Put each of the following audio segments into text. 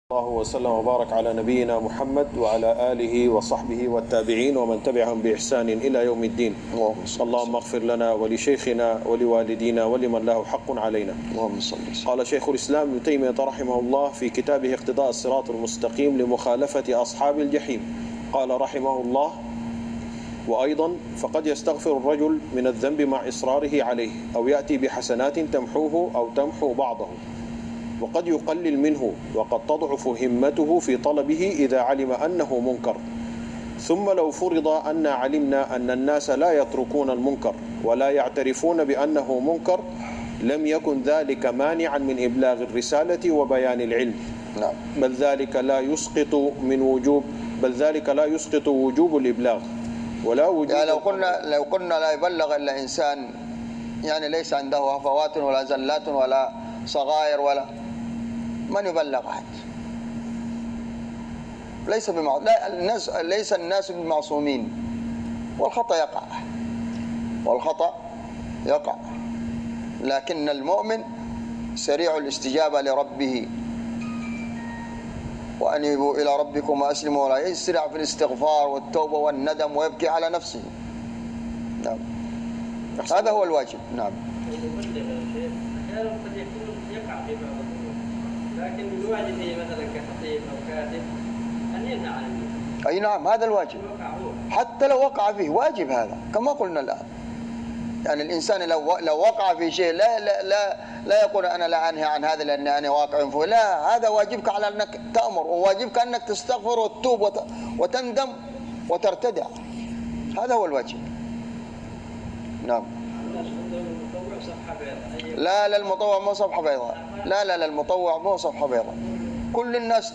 الله وسلم وبارك على نبينا محمد وعلى آله وصحبه والتابعين ومن تبعهم بإحسان إلى يوم الدين. اللهم اغفر لنا ولشيخنا ولوالدينا ولمن له حق علينا. قال شيخ الإسلام ابن تيمية رحمه الله في كتابه اقتضاء الصراط المستقيم لمخالفة أصحاب الجحيم، قال رحمه الله: وأيضا فقد يستغفر الرجل من الذنب مع إصراره عليه، أو يأتي بحسنات تمحوه أو تمحو بعضه، وقد يقلل منه، وقد تضعف همته في طلبه إذا علم أنه منكر. ثم لو فرض أن علمنا أن الناس لا يتركون المنكر ولا يعترفون بأنه منكر، لم يكن ذلك مانعا من إبلاغ الرسالة وبيان العلم، بل ذلك لا يسقط وجوب الإبلاغ ولا وجوب. يعني لو قلنا لا يبلغ إلا إنسان يعني ليس عنده هفوات ولا زلات ولا صغائر ولا من يبلغ أحد، ليس الناس بمعصومين، والخطأ يقع، لكن المؤمن سريع الاستجابة لربه، وأنيبوا إلى ربكم وأسلموا، ولا يسرع في الاستغفار والتوبة والندم ويبكي على نفسه. نعم، هذا هو الواجب. نعم. لكن الواجب مثلا كخطيب أو كاتب أن ينهى عن المنكر. أي نعم، هذا الواجب، حتى لو وقع فيه واجب هذا، كما قلنا الآن. يعني الإنسان لو وقع في شيء لا يقول أنا لا أنهي عن هذا لأني أنا واقع فيه، لا، هذا واجبك على أنك تأمر، وواجبك أنك تستغفر وتتوب وتندم وترتدع، هذا هو الواجب. نعم. لا المطوع مو صفحة بيضاء، لا المطوع مو صفحة بيضاء. كل الناس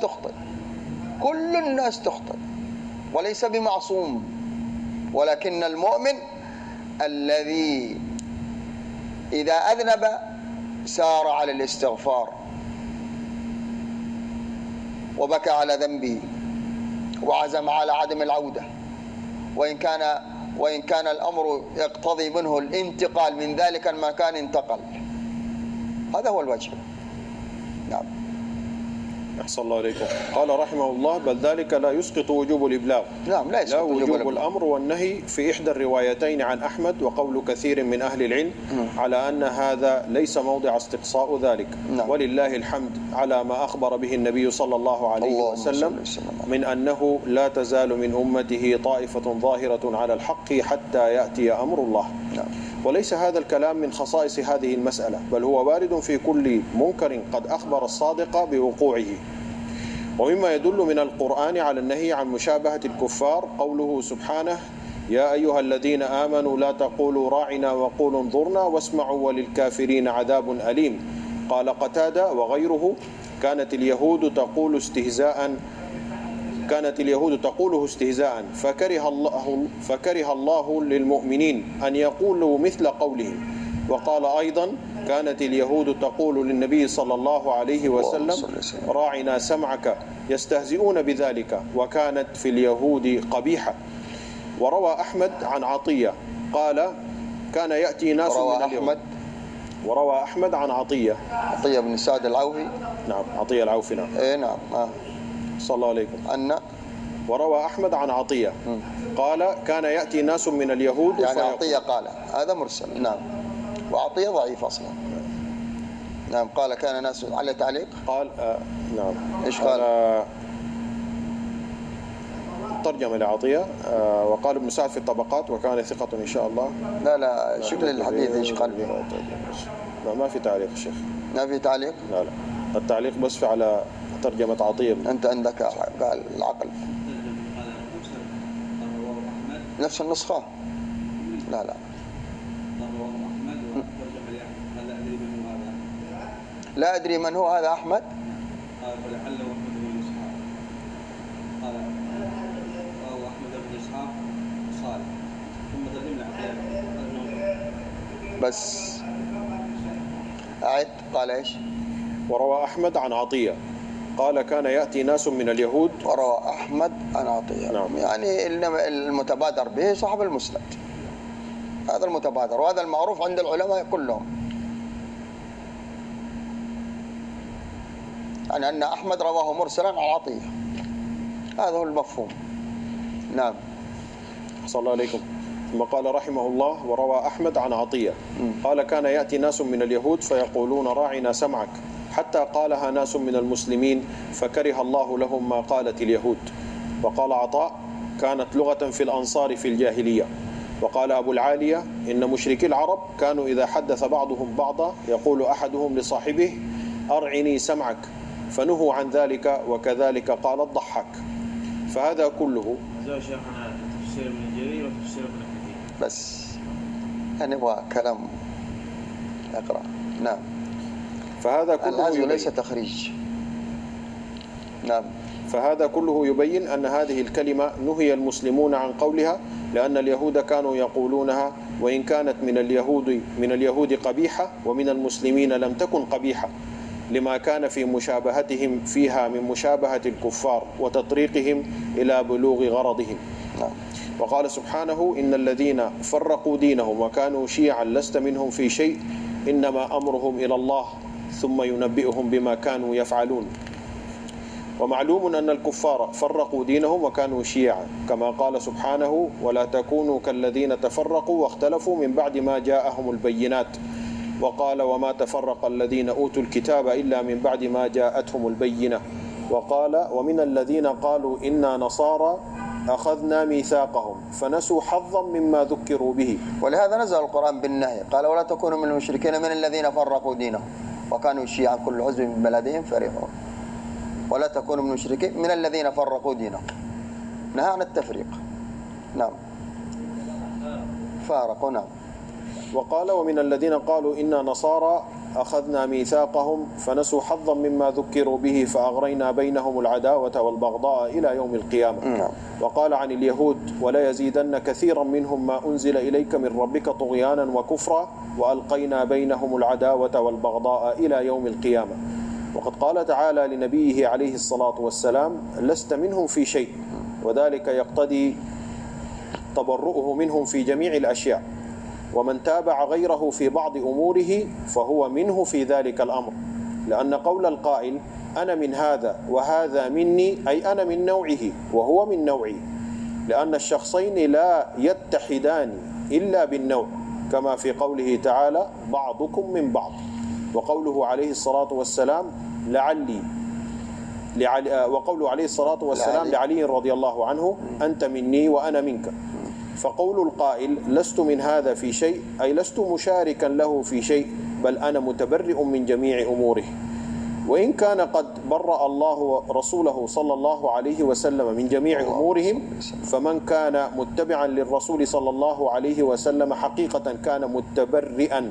تخطئ وليس بمعصوم، ولكن المؤمن الذي إذا أذنب سار على الاستغفار وبكى على ذنبه وعزم على عدم العودة، وإن كان الأمر يقتضي منه الانتقال من ذلك المكان انتقل، هذا هو الواجب. نعم. أحسن الله إليكم. قال رحمه الله: بل ذلك لا يسقط وجوب الإبلاغ. نعم، لا يسقط وجوب الأمر والنهي في إحدى الروايتين عن أحمد، وقول كثير من أهل العلم على أن هذا ليس موضع استقصاء ذلك. نعم. ولله الحمد على ما أخبر به النبي صلى الله عليه وسلم من أنه لا تزال من أمته طائفة ظاهرة على الحق حتى يأتي أمر الله. نعم. وليس هذا الكلام من خصائص هذه المسألة، بل هو وارد في كل منكر قد أخبر الصادق بوقوعه. ومما يدل من القرآن على النهي عن مشابهة الكفار قوله سبحانه: يا أيها الذين آمنوا لا تقولوا راعنا وقولوا انظرنا واسمعوا وللكافرين عذاب أليم. قال قتادة وغيره: كانت اليهود تقوله استهزاء فكره الله للمؤمنين أن يقولوا مثل قولهم. وقال أيضا: كانت اليهود تقول للنبي صلى الله عليه وسلم: راعنا سمعك، يستهزئون بذلك، وكانت في اليهود قبيحة. وروى أحمد عن عطية قال: كان يأتي ناس من اليهود. وروى أحمد عن عطية بن سعد العوفي. نعم، عطية العوفي. نعم. نعم. صلى الله عليكم. وروى أحمد عن عطية قال: كان يأتي ناس من اليهود. يعني عطية قال هذا مرسل. نعم. وعطية ضعيف أصلا. نعم. قال كان ناس على تعليق. قال نعم. إيش قال؟ ترجمة لعطية. وقال ابن سعد في الطبقات وكان ثقة إن شاء الله. لا شكل الحديث إيش قال؟ ما في تعليق الشيخ. ما في تعليق؟ لا التعليق بس في على ترجمة عطية. أنت عندك قال العقل نفس النسخة؟ لا لا أدري من هو هذا أحمد. قال ولعله أحمد بن إسحاق. قال وهو أحمد بن إسحاق صالح، ثم ترجم له بس أعد. قال إيش؟ وروى أحمد عن عطية قال: كان يأتي ناس من اليهود. وروى أحمد عن عطية. نعم. يعني المتبادر به صاحب المسند، هذا المتبادر، وهذا المعروف عند العلماء كلهم. يعني أن أحمد رواه مرسلا عن عطية، هذا هو المفهوم. نعم. صلى الله عليكم. ثم قال رحمه الله: وروى أحمد عن عطية قال: كان يأتي ناس من اليهود فيقولون راعنا سمعك، حتى قالها ناس من المسلمين فكره الله لهم ما قالت اليهود. وقال عطاء: كانت لغة في الأنصار في الجاهلية. وقال أبو العالية: إن مشركي العرب كانوا إذا حدث بعضهم بعضا يقول أحدهم لصاحبه: أرعني سمعك، فنهوا عن ذلك، وكذلك قال الضحاك. فهذا كله زي شيخنا تفسير ابن جرير وتفسير ابن كثير بس يعني هو كلام اقرأ. نعم. فهذا كله العزو ليس تخريج. نعم. فهذا كله يبين أن هذه الكلمة نهي المسلمون عن قولها، لأن اليهود كانوا يقولونها، وإن كانت من اليهود قبيحة، ومن المسلمين لم تكن قبيحة، لما كان في مشابهتهم فيها من مشابهة الكفار وتطريقهم إلى بلوغ غرضهم. وقال سبحانه: إن الذين فرقوا دينهم وكانوا شيعا لست منهم في شيء إنما أمرهم إلى الله ثم ينبئهم بما كانوا يفعلون. ومعلوم أن الكفار فرقوا دينهم وكانوا شيعا، كما قال سبحانه: ولا تكونوا كالذين تفرقوا واختلفوا من بعد ما جاءهم البينات. وقال: وما تفرق الذين أوتوا الكتاب إلا من بعد ما جاءتهم البينة. وقال: ومن الذين قالوا إنا نصارى أخذنا ميثاقهم فنسوا حظا مما ذكروا به. ولهذا نزل القرآن بالنهي، قال: ولا تكونوا من المشركين من الذين فرقوا دينهم وكانوا شيعا كل حزب بما لديهم فرحون. ولا تكونوا من المشركين من الذين فرقوا دينهم، نهى عن التفريق. نعم. فارقوا. نعم. وقال: ومن الذين قالوا إنا نصارى أخذنا ميثاقهم فنسوا حظا مما ذكروا به فأغرينا بينهم العداوة والبغضاء إلى يوم القيامة. وقال عن اليهود: ولا يزيدن كثيرا منهم ما أنزل إليك من ربك طغيانا وكفرا وألقينا بينهم العداوة والبغضاء إلى يوم القيامة. وقد قال تعالى لنبيه عليه الصلاة والسلام: لست منهم في شيء، وذلك يقتضي تبرؤه منهم في جميع الأشياء، ومن تابع غيره في بعض أموره فهو منه في ذلك الأمر، لأن قول القائل: أنا من هذا وهذا مني، أي أنا من نوعه وهو من نوعي، لأن الشخصين لا يتحدان إلا بالنوع، كما في قوله تعالى: بعضكم من بعض. وقوله عليه الصلاة والسلام وقوله عليه الصلاة والسلام لعلي رضي الله عنه: أنت مني وأنا منك. فقول القائل: لست من هذا في شيء، أي لست مشاركا له في شيء، بل أنا متبرئ من جميع أموره. وإن كان قد برأ الله رسوله صلى الله عليه وسلم من جميع أمورهم، فمن كان متبعا للرسول صلى الله عليه وسلم حقيقة كان متبرئا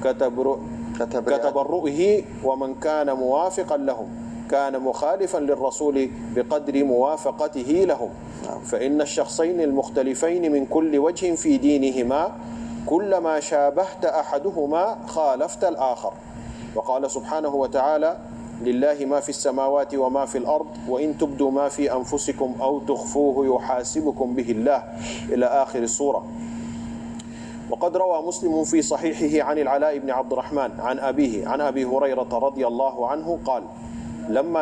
كتبرؤه، ومن كان موافقا لهم كان مخالفا للرسول بقدر موافقته لهم. فإن الشخصين المختلفين من كل وجه في دينهما كلما شابهت أحدهما خالفت الآخر. وقال سبحانه وتعالى: لله ما في السماوات وما في الأرض وإن تبدوا ما في أنفسكم أو تخفوه يحاسبكم به الله، إلى آخر السورة. وقد روى مسلم في صحيحه عن العلاء بن عبد الرحمن عن أبيه عن أبي هريرة رضي الله عنه قال: لما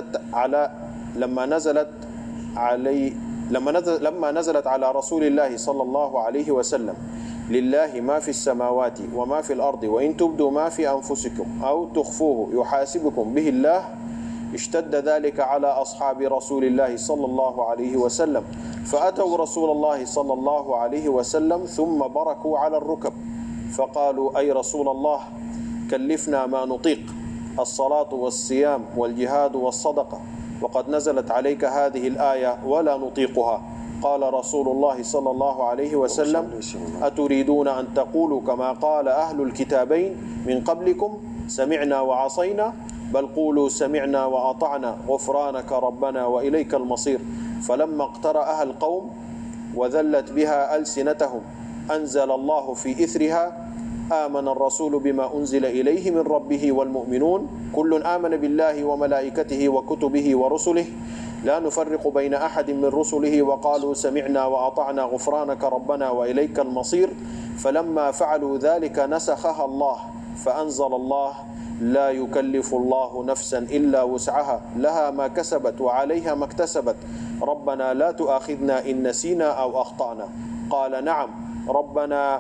نزلت على رسول الله صلى الله عليه وسلم: لله ما في السماوات وما في الأرض وإن تبدوا ما في أنفسكم أو تخفوه يحاسبكم به الله، اشتد ذلك على أصحاب رسول الله صلى الله عليه وسلم، فأتوا رسول الله صلى الله عليه وسلم ثم بركوا على الركب، فقالوا: أي رسول الله، كلفنا ما نطيق، الصلاة والصيام والجهاد والصدقة، وقد نزلت عليك هذه الآية ولا نطيقها. قال رسول الله صلى الله عليه وسلم: أتريدون أن تقولوا كما قال أهل الكتابين من قبلكم: سمعنا وعصينا؟ بل قولوا: سمعنا وأطعنا غفرانك ربنا وإليك المصير. فلما اقترأها القوم وذلت بها ألسنتهم أنزل الله في إثرها: آمن الرسول بما أنزل إليه من ربه والمؤمنون كل آمن بالله وملائكته وكتبه ورسله لا نفرق بين أحد من رسله وقالوا: سمعنا وأطعنا غفرانك ربنا وإليك المصير. فلما فعلوا ذلك نسخها الله، فأنزل الله: لا يكلف الله نفسا إلا وسعها لها ما كسبت وعليها ما اكتسبت ربنا لا تؤاخذنا إن نسينا أو أخطأنا قال نعم ربنا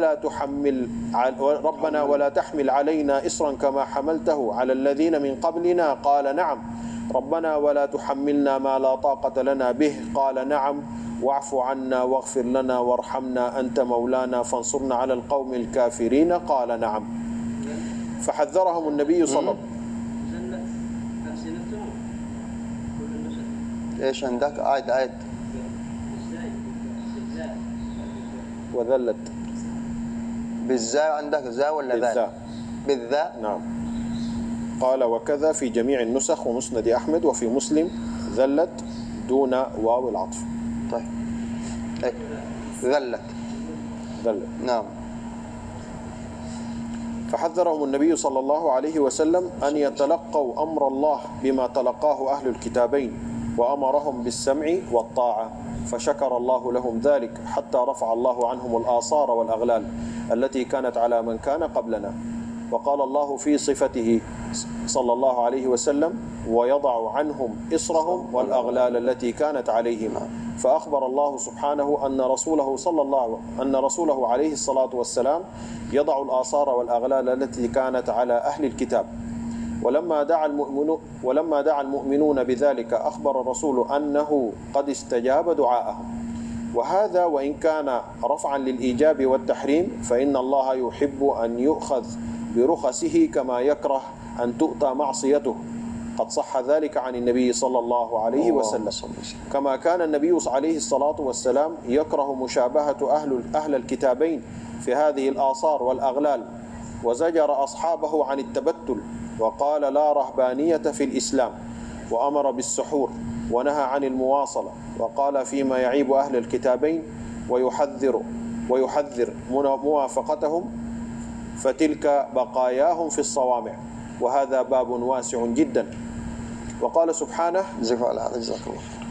ولا تحمل علينا إصرا كما حملته على الذين من قبلنا قال نعم ربنا ولا تحملنا ما لا طاقة لنا به قال نعم واعف عنا واغفر لنا وارحمنا أنت مولانا فانصرنا على القوم الكافرين قال نعم. فحذرهم النبي صلى الله عليه وسلم. ايش عندك؟ عيد وذلت بالزاء عندك زاء ولا ذال؟ بالذاء. بالذاء نعم. قال وكذا في جميع النسخ ومسند أحمد وفي مسلم ذلت دون واو العطف. طيب ذلت نعم. فحذرهم النبي صلى الله عليه وسلم أن يتلقوا أمر الله بما تلقاه أهل الكتابين وأمرهم بالسمع والطاعة فشكر الله لهم ذلك حتى رفع الله عنهم الآثار والأغلال التي كانت على من كان قبلنا. وقال الله في صفته صلى الله عليه وسلم ويضع عنهم إصرهم والأغلال التي كانت عليهم. فأخبر الله سبحانه أن رسوله عليه الصلاة والسلام يضع الآثار والأغلال التي كانت على أهل الكتاب. ولما دعا المؤمنون بذلك أخبر الرسول أنه قد استجاب دعاءهم. وهذا وإن كان رفعا للإيجاب والتحريم فإن الله يحب أن يؤخذ برخصه كما يكره أن تؤتى معصيته. قد صح ذلك عن النبي صلى الله عليه وسلم كما كان النبي عليه الصلاة والسلام يكره مشابهة أهل الكتابين في هذه الآثار والأغلال وزجر أصحابه عن التبتل وقال لا رهبانية في الإسلام وأمر بالسحور ونهى عن المواصلة وقال فيما يعيب أهل الكتابين ويحذر موافقتهم فتلك بقاياهم في الصوامع وهذا باب واسع جدا. وقال سبحانه جزاك الله